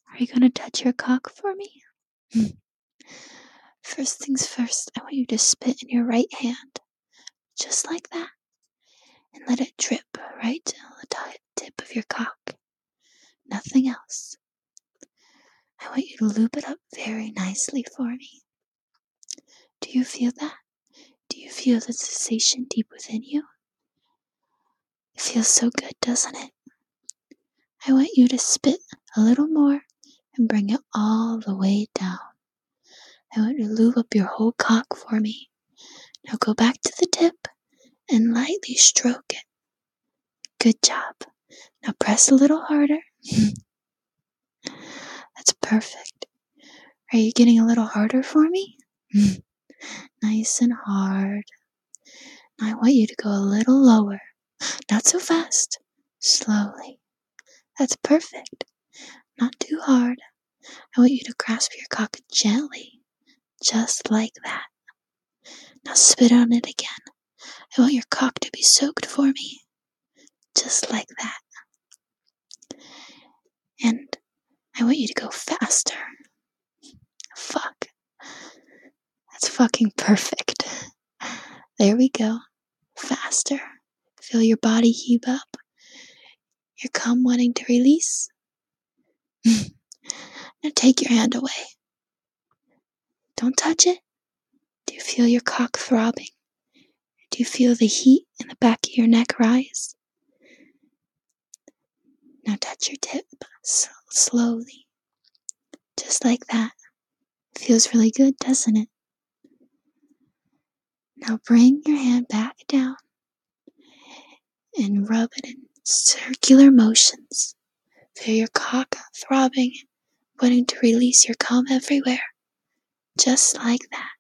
Are you going to touch your cock for me? First things first, I want you to spit in your right hand, just like that, and let it drip right to the tip of your cock. Nothing else. I want you to lube it up very nicely for me. Do you feel that? Do you feel the sensation deep within you? It feels so good, doesn't it? I want you to spit a little more and bring it all the way down. I want you to lube up your whole cock for me. Now go back to the tip and lightly stroke it. Good job. Now press a little harder. That's perfect. Are you getting a little harder for me? Nice and hard. Now I want you to go a little lower. Not so fast. Slowly. That's perfect. Not too hard. I want you to grasp your cock gently. Just like that. Now spit on it again. I want your cock to be soaked for me. Just like that. And I want you to go faster. Fuck. That's fucking perfect. There we go. Faster. Feel your body heave up. Your cum wanting to release. Now take your hand away. Don't touch it. Do you feel your cock throbbing? Do you feel the heat in the back of your neck rise? Now touch your tip slowly. Just like that. Feels really good, doesn't it? Now bring your hand back down and rub it in circular motions. Feel your cock throbbing, wanting to release your cum everywhere. Just like that.